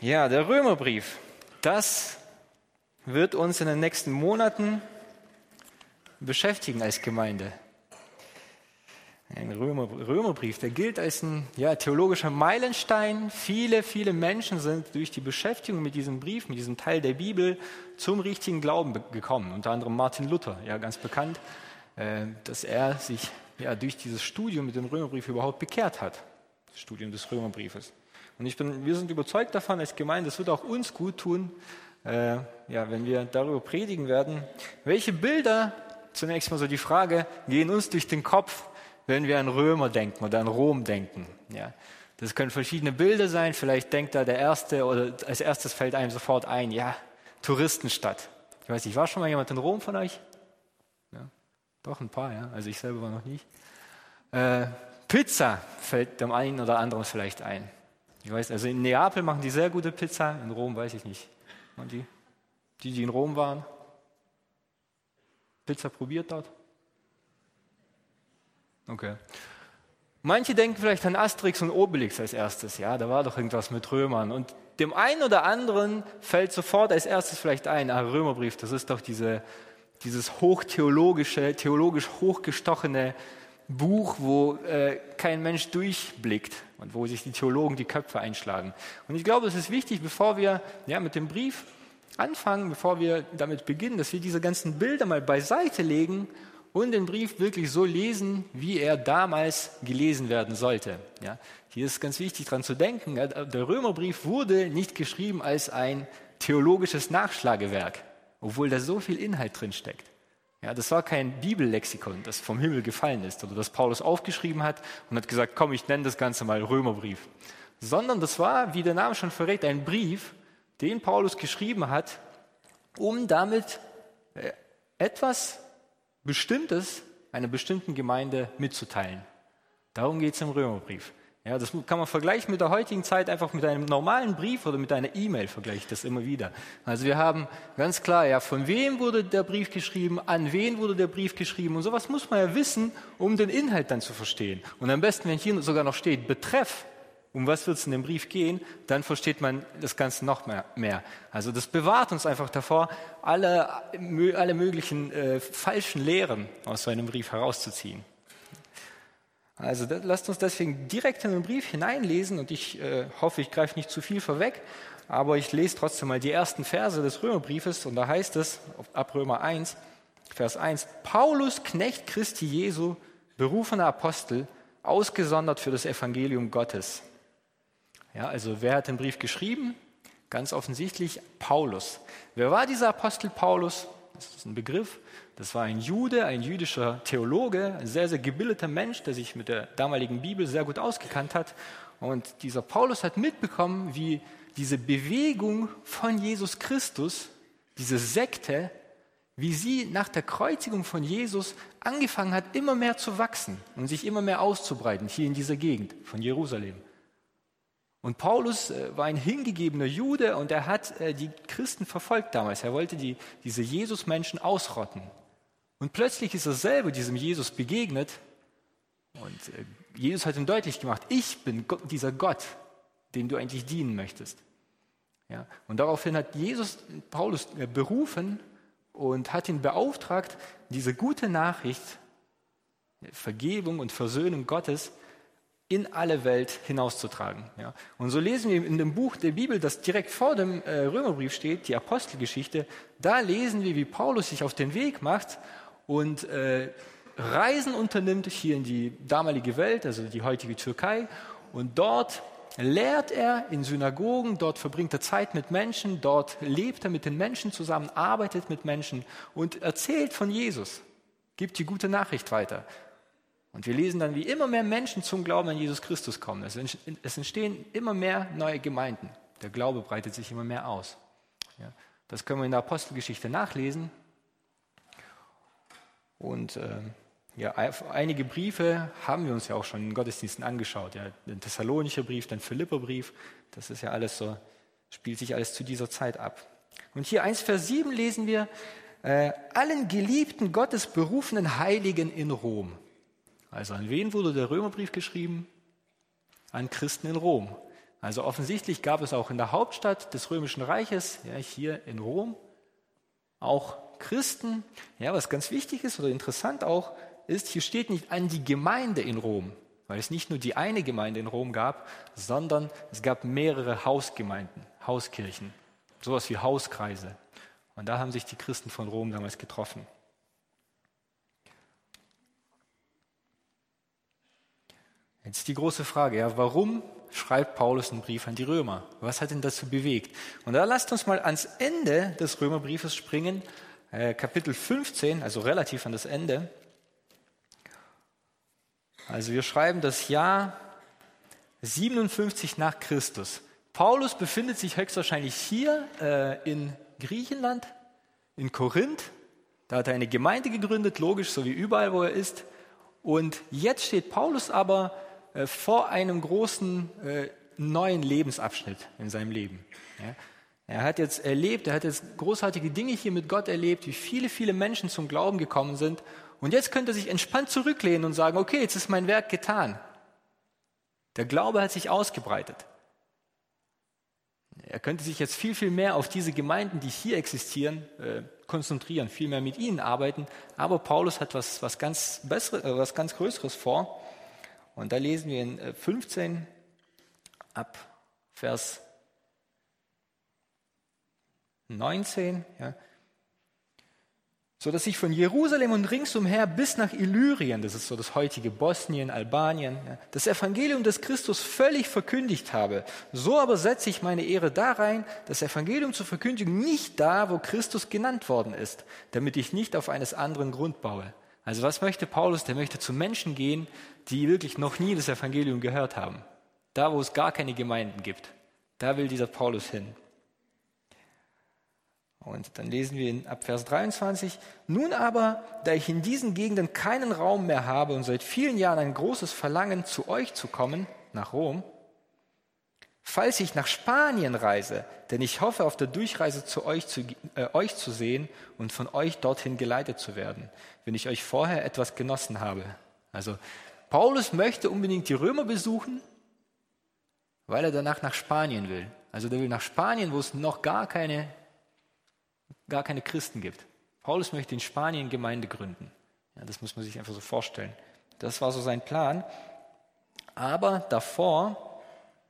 Ja, der Römerbrief, das wird uns in den nächsten Monaten beschäftigen als Gemeinde. Ein Römerbrief, der gilt als ein theologischer Meilenstein. Viele Menschen sind durch die Beschäftigung mit diesem Brief, mit diesem Teil der Bibel zum richtigen Glauben gekommen. Unter anderem Martin Luther, ja ganz bekannt, dass er sich durch dieses Studium mit dem Römerbrief überhaupt bekehrt hat. Das Studium des Römerbriefes. Und wir sind überzeugt davon als Gemeinde, es wird auch uns gut tun, wenn wir darüber predigen werden. Welche Bilder, zunächst mal so die Frage, gehen uns durch den Kopf, wenn wir an Römer denken oder an Rom denken? Ja, das können verschiedene Bilder sein. Vielleicht denkt da der Erste oder als erstes fällt einem sofort ein, Touristenstadt. Ich weiß nicht, war schon mal jemand in Rom von euch? Ja, doch ein paar, ja. Also ich selber war noch nicht. Pizza fällt dem einen oder anderen vielleicht ein. Ich weiß, also in Neapel machen die sehr gute Pizza, in Rom weiß ich nicht. Und die in Rom waren, Pizza probiert dort? Okay. Manche denken vielleicht an Asterix und Obelix als erstes, ja, da war doch irgendwas mit Römern. Und dem einen oder anderen fällt sofort als erstes vielleicht ein, Römerbrief, das ist doch dieses theologisch hochgestochene Buch, wo kein Mensch durchblickt und wo sich die Theologen die Köpfe einschlagen. Und ich glaube, es ist wichtig, bevor wir mit dem Brief anfangen, bevor wir damit beginnen, dass wir diese ganzen Bilder mal beiseite legen und den Brief wirklich so lesen, wie er damals gelesen werden sollte. Ja, hier ist ganz wichtig daran zu denken, der Römerbrief wurde nicht geschrieben als ein theologisches Nachschlagewerk, obwohl da so viel Inhalt drin steckt. Ja, das war kein Bibellexikon, das vom Himmel gefallen ist oder das Paulus aufgeschrieben hat und hat gesagt, komm, ich nenne das Ganze mal Römerbrief. Sondern das war, wie der Name schon verrät, ein Brief, den Paulus geschrieben hat, um damit etwas Bestimmtes einer bestimmten Gemeinde mitzuteilen. Darum geht es im Römerbrief. Ja, das kann man vergleichen mit der heutigen Zeit, einfach mit einem normalen Brief oder mit einer E-Mail vergleiche ich das immer wieder. Also wir haben ganz klar, von wem wurde der Brief geschrieben, an wen wurde der Brief geschrieben und sowas muss man ja wissen, um den Inhalt dann zu verstehen. Und am besten, wenn hier sogar noch steht, Betreff, um was wird es in dem Brief gehen, dann versteht man das Ganze noch mehr. Also das bewahrt uns einfach davor, alle möglichen falschen Lehren aus so einem Brief herauszuziehen. Also lasst uns deswegen direkt in den Brief hineinlesen und ich hoffe, ich greife nicht zu viel vorweg, aber ich lese trotzdem mal die ersten Verse des Römerbriefes und da heißt es, ab Römer 1, Vers 1, Paulus, Knecht Christi Jesu, berufener Apostel, ausgesondert für das Evangelium Gottes. Ja, also wer hat den Brief geschrieben? Ganz offensichtlich Paulus. Wer war dieser Apostel Paulus? Das ist ein Begriff. Das war ein Jude, ein jüdischer Theologe, ein sehr, sehr gebildeter Mensch, der sich mit der damaligen Bibel sehr gut ausgekannt hat. Und dieser Paulus hat mitbekommen, wie diese Bewegung von Jesus Christus, diese Sekte, wie sie nach der Kreuzigung von Jesus angefangen hat, immer mehr zu wachsen und sich immer mehr auszubreiten, hier in dieser Gegend von Jerusalem. Und Paulus war ein hingegebener Jude und er hat die Christen verfolgt damals. Er wollte diese Jesus-Menschen ausrotten. Und plötzlich ist er selber diesem Jesus begegnet und Jesus hat ihm deutlich gemacht, ich bin dieser Gott, dem du eigentlich dienen möchtest. Ja, und daraufhin hat Jesus Paulus berufen und hat ihn beauftragt, diese gute Nachricht, Vergebung und Versöhnung Gottes, in alle Welt hinauszutragen. Ja. Und so lesen wir in dem Buch der Bibel, das direkt vor dem Römerbrief steht, die Apostelgeschichte, da lesen wir, wie Paulus sich auf den Weg macht und Reisen unternimmt hier in die damalige Welt, also die heutige Türkei. Und dort lehrt er in Synagogen, dort verbringt er Zeit mit Menschen, dort lebt er mit den Menschen zusammen, arbeitet mit Menschen und erzählt von Jesus, gibt die gute Nachricht weiter. Und wir lesen dann, wie immer mehr Menschen zum Glauben an Jesus Christus kommen. Es entstehen immer mehr neue Gemeinden. Der Glaube breitet sich immer mehr aus. Ja, das können wir in der Apostelgeschichte nachlesen. Und einige Briefe haben wir uns ja auch schon in Gottesdiensten angeschaut. Ja, den Thessalonischer Brief, den Philipperbrief, das ist ja alles so, spielt sich alles zu dieser Zeit ab. Und hier 1 Vers 7 lesen wir, allen geliebten Gottes berufenen Heiligen in Rom. Also an wen wurde der Römerbrief geschrieben? An Christen in Rom. Also offensichtlich gab es auch in der Hauptstadt des Römischen Reiches, ja, hier in Rom, auch Christen. Ja, was ganz wichtig ist oder interessant auch, ist, hier steht nicht an die Gemeinde in Rom, weil es nicht nur die eine Gemeinde in Rom gab, sondern es gab mehrere Hausgemeinden, Hauskirchen, sowas wie Hauskreise. Und da haben sich die Christen von Rom damals getroffen. Jetzt die große Frage, ja, warum schreibt Paulus einen Brief an die Römer? Was hat ihn dazu bewegt? Und da lasst uns mal ans Ende des Römerbriefes springen, Kapitel 15, also relativ an das Ende. Also wir schreiben das Jahr 57 nach Christus. Paulus befindet sich höchstwahrscheinlich hier in Griechenland, in Korinth. Da hat er eine Gemeinde gegründet, logisch, so wie überall, wo er ist. Und jetzt steht Paulus aber vor einem großen neuen Lebensabschnitt in seinem Leben. Ja. Er hat jetzt großartige Dinge hier mit Gott erlebt, wie viele, viele Menschen zum Glauben gekommen sind. Und jetzt könnte er sich entspannt zurücklehnen und sagen, okay, jetzt ist mein Werk getan. Der Glaube hat sich ausgebreitet. Er könnte sich jetzt viel, viel mehr auf diese Gemeinden, die hier existieren, konzentrieren, viel mehr mit ihnen arbeiten. Aber Paulus hat was ganz Größeres vor. Und da lesen wir in 15 ab Vers 19, ja, so dass ich von Jerusalem und ringsumher bis nach Illyrien, das ist so das heutige Bosnien, Albanien, ja, das Evangelium des Christus völlig verkündigt habe. So aber setze ich meine Ehre darein, das Evangelium zu verkündigen, nicht da, wo Christus genannt worden ist, damit ich nicht auf eines anderen Grund baue. Also was möchte Paulus? Der möchte zu Menschen gehen, die wirklich noch nie das Evangelium gehört haben. Da, wo es gar keine Gemeinden gibt. Da will dieser Paulus hin. Und dann lesen wir ab Vers 23, nun aber, da ich in diesen Gegenden keinen Raum mehr habe und seit vielen Jahren ein großes Verlangen, zu euch zu kommen, nach Rom, falls ich nach Spanien reise, denn ich hoffe, auf der Durchreise zu euch zu sehen und von euch dorthin geleitet zu werden, wenn ich euch vorher etwas genossen habe. Also Paulus möchte unbedingt die Römer besuchen, weil er danach nach Spanien will. Also der will nach Spanien, wo es noch gar keine Christen gibt. Paulus möchte in Spanien Gemeinde gründen. Ja, das muss man sich einfach so vorstellen. Das war so sein Plan. Aber davor,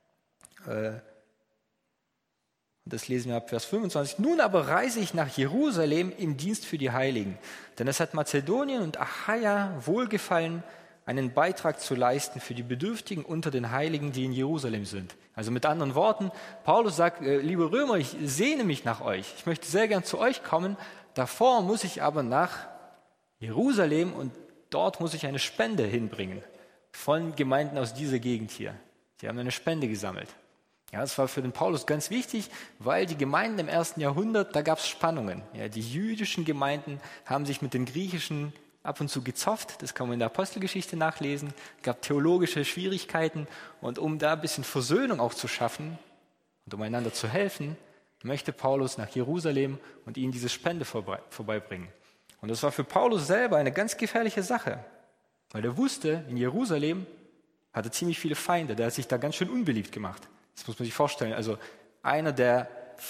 das lesen wir ab Vers 25, nun aber reise ich nach Jerusalem im Dienst für die Heiligen. Denn es hat Mazedonien und Achaia wohlgefallen, einen Beitrag zu leisten für die Bedürftigen unter den Heiligen, die in Jerusalem sind. Also mit anderen Worten, Paulus sagt, liebe Römer, ich sehne mich nach euch. Ich möchte sehr gern zu euch kommen. Davor muss ich aber nach Jerusalem und dort muss ich eine Spende hinbringen von Gemeinden aus dieser Gegend hier. Die haben eine Spende gesammelt. Ja, das war für den Paulus ganz wichtig, weil die Gemeinden im 1. Jahrhundert, da gab es Spannungen. Ja, die jüdischen Gemeinden haben sich mit den griechischen ab und zu gezofft, das kann man in der Apostelgeschichte nachlesen, es gab theologische Schwierigkeiten und um da ein bisschen Versöhnung auch zu schaffen und um einander zu helfen, möchte Paulus nach Jerusalem und ihnen diese Spende vorbeibringen. Und das war für Paulus selber eine ganz gefährliche Sache, weil er wusste, in Jerusalem hat er ziemlich viele Feinde, der hat sich da ganz schön unbeliebt gemacht. Das muss man sich vorstellen. Also einer der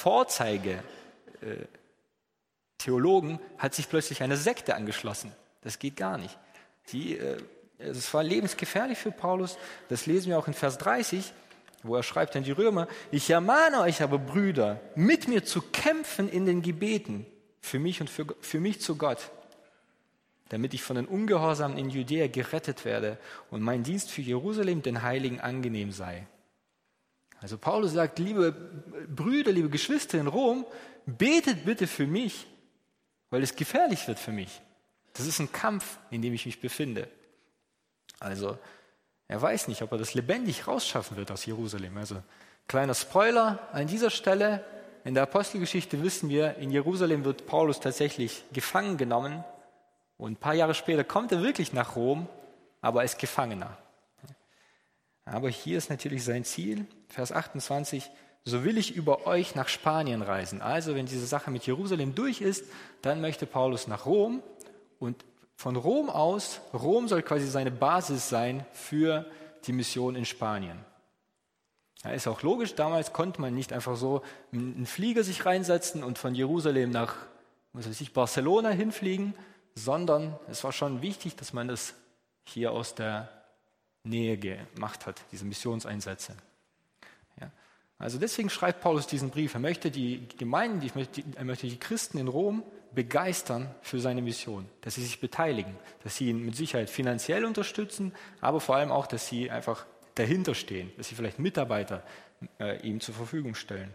Vorzeige-Theologen hat sich plötzlich einer Sekte angeschlossen. Das geht gar nicht. Es war lebensgefährlich für Paulus. Das lesen wir auch in Vers 30, wo er schreibt an die Römer, ich ermahne euch aber, Brüder, mit mir zu kämpfen in den Gebeten, für mich und für mich zu Gott, damit ich von den Ungehorsamen in Judäa gerettet werde und mein Dienst für Jerusalem den Heiligen angenehm sei. Also Paulus sagt, liebe Brüder, liebe Geschwister in Rom, betet bitte für mich, weil es gefährlich wird für mich. Das ist ein Kampf, in dem ich mich befinde. Also er weiß nicht, ob er das lebendig rausschaffen wird aus Jerusalem. Also kleiner Spoiler an dieser Stelle. In der Apostelgeschichte wissen wir, in Jerusalem wird Paulus tatsächlich gefangen genommen. Und ein paar Jahre später kommt er wirklich nach Rom, aber als Gefangener. Aber hier ist natürlich sein Ziel, Vers 28, so will ich über euch nach Spanien reisen. Also wenn diese Sache mit Jerusalem durch ist, dann möchte Paulus nach Rom. Und von Rom aus, Rom soll quasi seine Basis sein für die Mission in Spanien. Ja, ist auch logisch, damals konnte man nicht einfach so in einen Flieger sich reinsetzen und von Jerusalem nach, was weiß ich, Barcelona hinfliegen, sondern es war schon wichtig, dass man das hier aus der Nähe gemacht hat, diese Missionseinsätze. Ja. Also deswegen schreibt Paulus diesen Brief. Er möchte die Gemeinden, er möchte die Christen in Rom begeistern für seine Mission, dass sie sich beteiligen, dass sie ihn mit Sicherheit finanziell unterstützen, aber vor allem auch, dass sie einfach dahinter stehen, dass sie vielleicht Mitarbeiter ihm zur Verfügung stellen.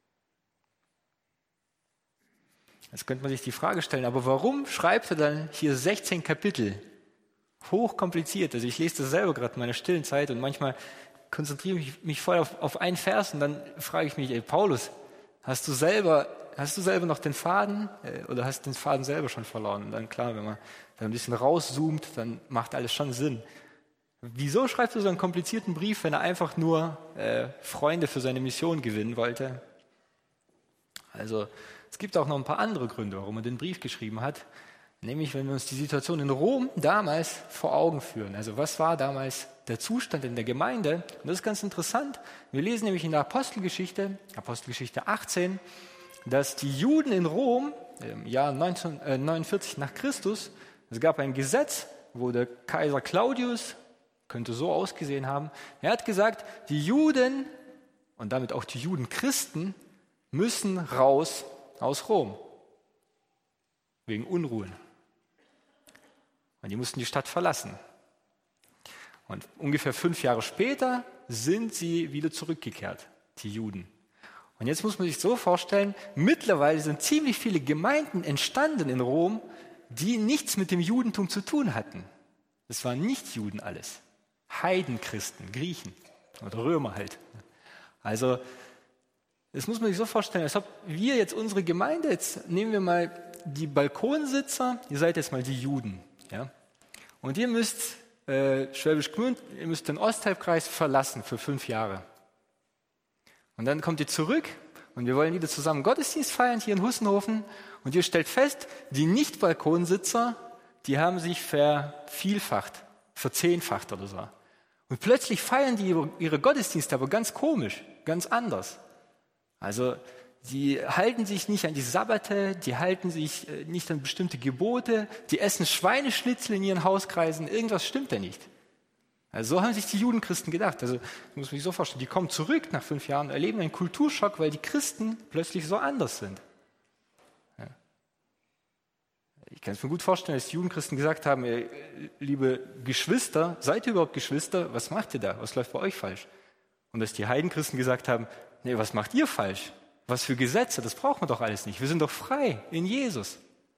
Jetzt könnte man sich die Frage stellen, aber warum schreibt er dann hier 16 Kapitel? Hochkompliziert. Also ich lese das selber gerade in meiner stillen Zeit und manchmal konzentriere ich mich voll auf einen Vers und dann frage ich mich, ey Paulus, hast du selber noch den Faden oder hast den Faden selber schon verloren? Und dann klar, wenn man da ein bisschen rauszoomt, dann macht alles schon Sinn. Wieso schreibt er so einen komplizierten Brief, wenn er einfach nur Freunde für seine Mission gewinnen wollte? Also es gibt auch noch ein paar andere Gründe, warum er den Brief geschrieben hat. Nämlich, wenn wir uns die Situation in Rom damals vor Augen führen. Also was war damals der Zustand in der Gemeinde? Und das ist ganz interessant. Wir lesen nämlich in der Apostelgeschichte 18, dass die Juden in Rom im Jahr 49 nach Christus, es gab ein Gesetz, wo der Kaiser Claudius, könnte so ausgesehen haben, er hat gesagt, die Juden und damit auch die Judenchristen müssen raus aus Rom. Wegen Unruhen. Und die mussten die Stadt verlassen. Und ungefähr 5 Jahre später sind sie wieder zurückgekehrt, die Juden. Und jetzt muss man sich so vorstellen, mittlerweile sind ziemlich viele Gemeinden entstanden in Rom, die nichts mit dem Judentum zu tun hatten. Das waren nicht Juden alles. Heidenchristen, Griechen oder Römer halt. Also das muss man sich so vorstellen, als ob wir jetzt unsere Gemeinde, jetzt nehmen wir mal die Balkonsitzer, ihr seid jetzt mal die Juden. Ja? Und ihr müsst Schwäbisch Gmünd, ihr müsst den Osthalbkreis verlassen für 5 Jahre. Und dann kommt ihr zurück und wir wollen wieder zusammen Gottesdienst feiern hier in Hussenhofen und ihr stellt fest, die Nicht-Balkonsitzer, die haben sich vervielfacht, verzehnfacht oder so. Und plötzlich feiern die ihre Gottesdienste aber ganz komisch, ganz anders. Also die halten sich nicht an die Sabbate, die halten sich nicht an bestimmte Gebote, die essen Schweineschnitzel in ihren Hauskreisen, irgendwas stimmt da nicht. Also so haben sich die Judenchristen gedacht. Also muss man sich so vorstellen, die kommen zurück nach 5 Jahren, erleben einen Kulturschock, weil die Christen plötzlich so anders sind. Ja. Ich kann es mir gut vorstellen, dass die Judenchristen gesagt haben, liebe Geschwister, seid ihr überhaupt Geschwister? Was macht ihr da? Was läuft bei euch falsch? Und dass die Heidenchristen gesagt haben, nee, was macht ihr falsch? Was für Gesetze? Das brauchen wir doch alles nicht. Wir sind doch frei in Jesus.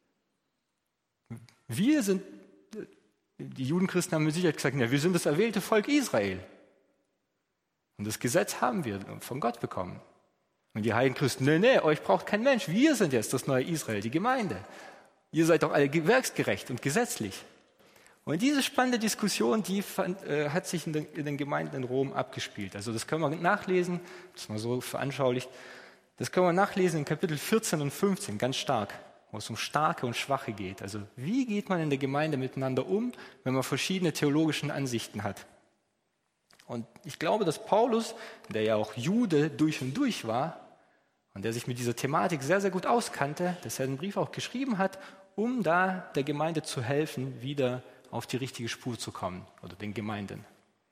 Wir sind, die Judenchristen haben mit Sicherheit gesagt, ja, wir sind das erwählte Volk Israel. Und das Gesetz haben wir von Gott bekommen. Und die Heidenchristen, nee, euch braucht kein Mensch. Wir sind jetzt das neue Israel, die Gemeinde. Ihr seid doch alle werksgerecht und gesetzlich. Und diese spannende Diskussion, die hat sich in den Gemeinden in Rom abgespielt. Also das können wir nachlesen, das ist mal so veranschaulicht. Das können wir nachlesen in Kapitel 14 und 15, ganz stark, wo es um Starke und Schwache geht. Also wie geht man in der Gemeinde miteinander um, wenn man verschiedene theologische Ansichten hat? Und ich glaube, dass Paulus, der ja auch Jude durch und durch war und der sich mit dieser Thematik sehr, sehr gut auskannte, dass er den Brief auch geschrieben hat, um da der Gemeinde zu helfen, wieder auf die richtige Spur zu kommen oder den Gemeinden.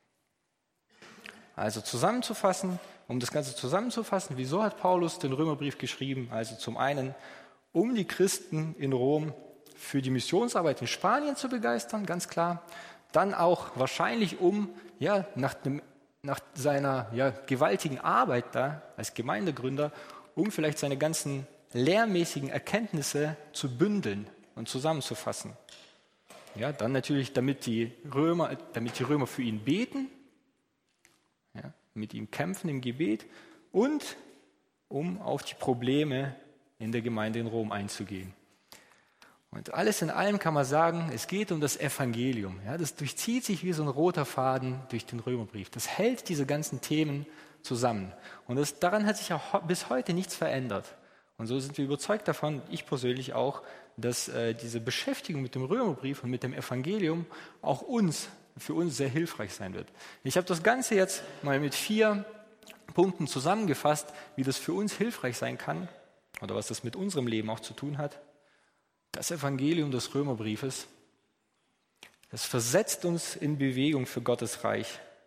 Also zusammenzufassen, um das Ganze zusammenzufassen, wieso hat Paulus den Römerbrief geschrieben? Also zum einen, um die Christen in Rom für die Missionsarbeit in Spanien zu begeistern, ganz klar. Dann auch wahrscheinlich, um nach seiner gewaltigen Arbeit da als Gemeindegründer, um vielleicht seine ganzen lehrmäßigen Erkenntnisse zu bündeln und zusammenzufassen. Ja, dann natürlich, damit die Römer für ihn beten, mit ihm kämpfen im Gebet und um auf die Probleme in der Gemeinde in Rom einzugehen. Und alles in allem kann man sagen, es geht um das Evangelium. Ja, das durchzieht sich wie so ein roter Faden durch den Römerbrief. Das hält diese ganzen Themen zusammen. Und daran hat sich auch bis heute nichts verändert. Und so sind wir überzeugt davon, ich persönlich auch, dass diese Beschäftigung mit dem Römerbrief und mit dem Evangelium auch für uns sehr hilfreich sein wird. Ich habe das Ganze jetzt mal mit 4 Punkten zusammengefasst, wie das für uns hilfreich sein kann oder was das mit unserem Leben auch zu tun hat. Das Evangelium des Römerbriefes, das versetzt uns in Bewegung für Gottes Reich.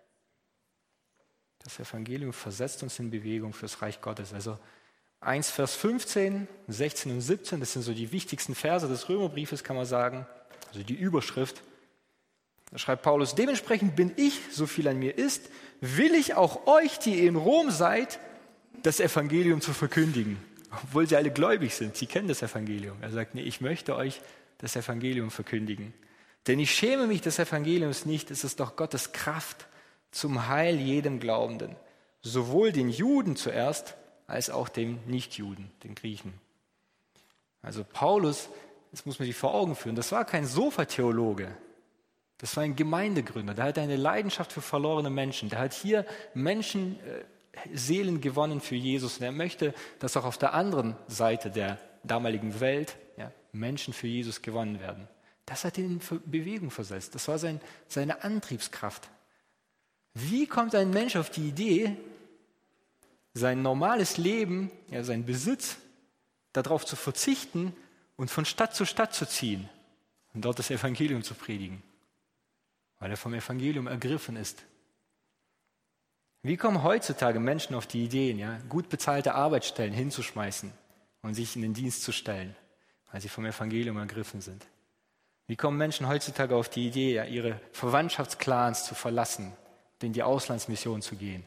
Das Evangelium versetzt uns in Bewegung für das Reich Gottes. Also 1 Vers 15, 16 und 17, das sind so die wichtigsten Verse des Römerbriefes, kann man sagen, also die Überschrift. Da schreibt Paulus: Dementsprechend bin ich, so viel an mir ist, will ich auch euch, die ihr in Rom seid, das Evangelium zu verkündigen. Obwohl sie alle gläubig sind, sie kennen das Evangelium. Er sagt, nee, ich möchte euch das Evangelium verkündigen. Denn ich schäme mich des Evangeliums nicht, es ist doch Gottes Kraft zum Heil jedem Glaubenden. Sowohl den Juden zuerst, als auch dem Nichtjuden, den Griechen. Also Paulus, das muss man sich vor Augen führen, das war kein Sofatheologe. Das war ein Gemeindegründer, der hatte eine Leidenschaft für verlorene Menschen. Der hat hier Menschen, Seelen gewonnen für Jesus. Und er möchte, dass auch auf der anderen Seite der damaligen Welt Menschen für Jesus gewonnen werden. Das hat ihn in Bewegung versetzt. Das war seine Antriebskraft. Wie kommt ein Mensch auf die Idee, sein normales Leben, seinen Besitz, darauf zu verzichten und von Stadt zu Stadt zu ziehen und dort das Evangelium zu predigen? Weil er vom Evangelium ergriffen ist. Wie kommen heutzutage Menschen auf die Ideen, gut bezahlte Arbeitsstellen hinzuschmeißen und sich in den Dienst zu stellen, weil sie vom Evangelium ergriffen sind? Wie kommen Menschen heutzutage auf die Idee, ihre Verwandtschaftsclans zu verlassen und in die Auslandsmission zu gehen?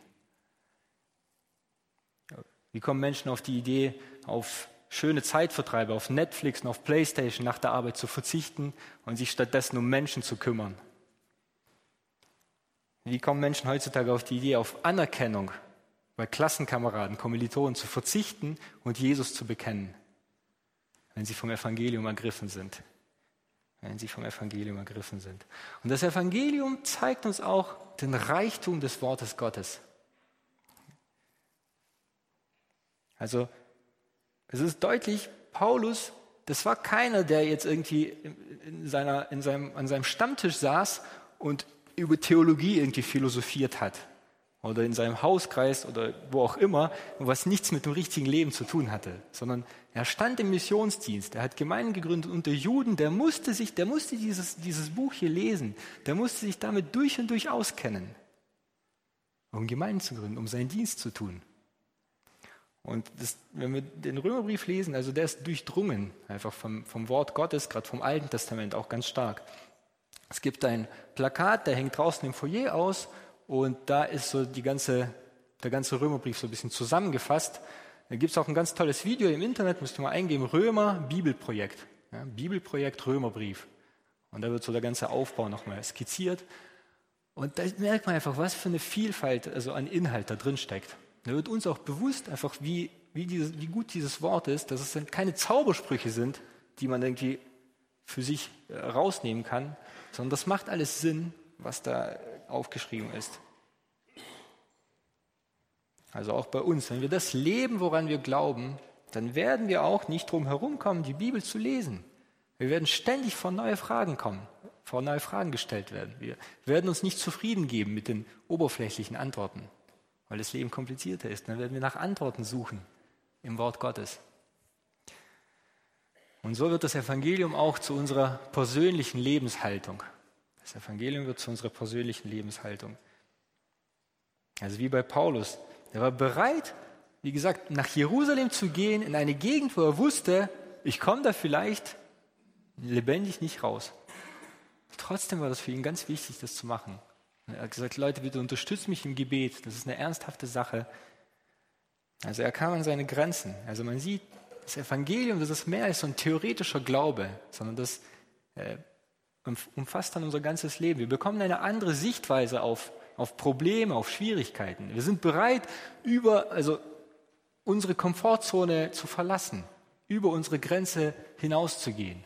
Wie kommen Menschen auf die Idee, auf schöne Zeitvertreibe, auf Netflix und auf Playstation nach der Arbeit zu verzichten und sich stattdessen um Menschen zu kümmern? Wie kommen Menschen heutzutage auf die Idee, auf Anerkennung bei Klassenkameraden, Kommilitonen zu verzichten und Jesus zu bekennen, wenn sie vom Evangelium ergriffen sind? Wenn sie vom Evangelium ergriffen sind. Und das Evangelium zeigt uns auch den Reichtum des Wortes Gottes. Also es ist deutlich, Paulus, das war keiner, der jetzt irgendwie an seinem Stammtisch saß und über Theologie irgendwie philosophiert hat oder in seinem Hauskreis oder wo auch immer, was nichts mit dem richtigen Leben zu tun hatte, sondern er stand im Missionsdienst, er hat Gemeinden gegründet unter Juden, der musste dieses Buch hier lesen, der musste sich damit durch und durch auskennen, um Gemeinden zu gründen, um seinen Dienst zu tun. Und wenn wir den Römerbrief lesen, also der ist durchdrungen einfach vom Wort Gottes, gerade vom Alten Testament auch ganz stark. Es gibt ein Plakat, der hängt draußen im Foyer aus und da ist so der ganze Römerbrief so ein bisschen zusammengefasst. Da gibt es auch ein ganz tolles Video im Internet, müsst ihr mal eingeben, Römer Bibelprojekt. Ja, Bibelprojekt Römerbrief. Und da wird so der ganze Aufbau nochmal skizziert. Und da merkt man einfach, was für eine Vielfalt also an Inhalt da drin steckt. Da wird uns auch bewusst, einfach wie gut dieses Wort ist, dass es dann keine Zaubersprüche sind, die man irgendwie für sich rausnehmen kann, sondern das macht alles Sinn, was da aufgeschrieben ist. Also auch bei uns, wenn wir das leben, woran wir glauben, dann werden wir auch nicht drum herum kommen, die Bibel zu lesen. Wir werden ständig vor neue Fragen gestellt werden. Wir werden uns nicht zufrieden geben mit den oberflächlichen Antworten, weil das Leben komplizierter ist. Dann werden wir nach Antworten suchen im Wort Gottes. Und so wird das Evangelium auch zu unserer persönlichen Lebenshaltung. Das Evangelium wird zu unserer persönlichen Lebenshaltung. Also wie bei Paulus. Er war bereit, wie gesagt, nach Jerusalem zu gehen, in eine Gegend, wo er wusste, ich komme da vielleicht lebendig nicht raus. Trotzdem war das für ihn ganz wichtig, das zu machen. Er hat gesagt, Leute, bitte unterstützt mich im Gebet. Das ist eine ernsthafte Sache. Also er kam an seine Grenzen. Also man sieht, das Evangelium, das ist mehr als so ein theoretischer Glaube, sondern das umfasst dann unser ganzes Leben. Wir bekommen eine andere Sichtweise auf Probleme, auf Schwierigkeiten. Wir sind bereit, unsere Komfortzone zu verlassen, über unsere Grenze hinauszugehen.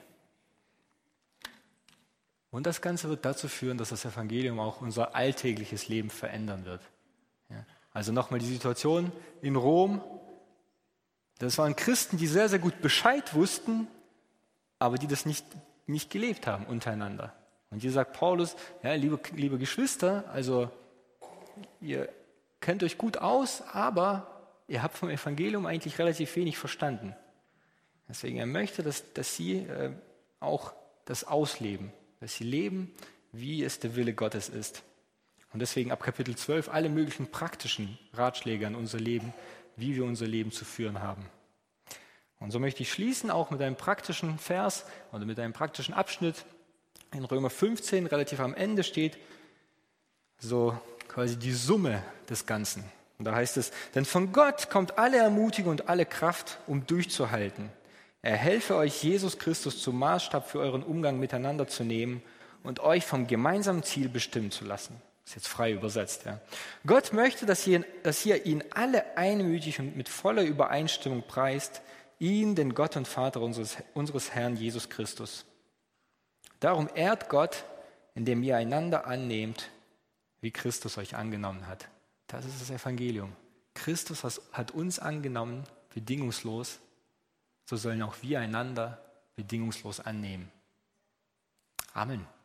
Und das Ganze wird dazu führen, dass das Evangelium auch unser alltägliches Leben verändern wird. Ja. Also nochmal die Situation in Rom. Das waren Christen, die sehr, sehr gut Bescheid wussten, aber die das nicht gelebt haben untereinander. Und hier sagt Paulus, ja, liebe Geschwister, also ihr kennt euch gut aus, aber ihr habt vom Evangelium eigentlich relativ wenig verstanden. Deswegen, er möchte, dass sie auch das ausleben, dass sie leben, wie es der Wille Gottes ist. Und deswegen ab Kapitel 12 alle möglichen praktischen Ratschläge an unser Leben, wie wir unser Leben zu führen haben. Und so möchte ich schließen, auch mit einem praktischen Vers oder mit einem praktischen Abschnitt. In Römer 15, relativ am Ende, steht so quasi die Summe des Ganzen. Und da heißt es, denn von Gott kommt alle Ermutigung und alle Kraft, um durchzuhalten. Er helfe euch, Jesus Christus zum Maßstab für euren Umgang miteinander zu nehmen und euch vom gemeinsamen Ziel bestimmen zu lassen. Das ist jetzt frei übersetzt. Ja. Gott möchte, dass ihr ihn alle einmütig und mit voller Übereinstimmung preist, ihn, den Gott und Vater unseres Herrn Jesus Christus. Darum ehrt Gott, indem ihr einander annehmt, wie Christus euch angenommen hat. Das ist das Evangelium. Christus hat uns angenommen, bedingungslos. So sollen auch wir einander bedingungslos annehmen. Amen.